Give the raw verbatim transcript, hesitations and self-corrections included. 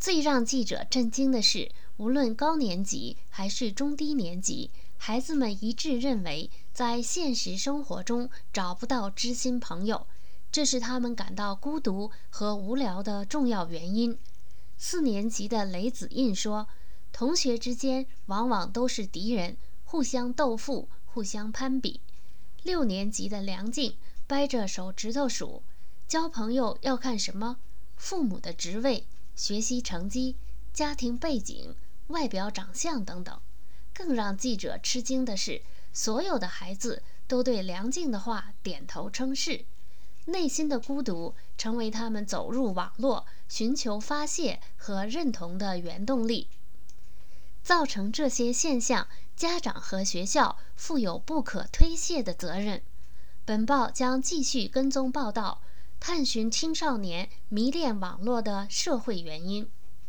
最让记者震惊的是，无论高年级还是中低年级，孩子们一致认为，在现实生活中找不到知心朋友，这是他们感到孤独和无聊的重要原因。四年级的雷子印说，同学之间往往都是敌人，互相斗富，互相攀比。六年级的梁静掰着手指头数，交朋友要看什么？父母的职位、学习成绩、家庭背景、外表长相等等。更让记者吃惊的是，所有的孩子都对梁静的话点头称是。内心的孤独成为他们走入网络、寻求发泄和认同的原动力。造成这些现象，家长和学校负有不可推卸的责任。本报将继续跟踪报道，探寻青少年迷恋网络的社会原因。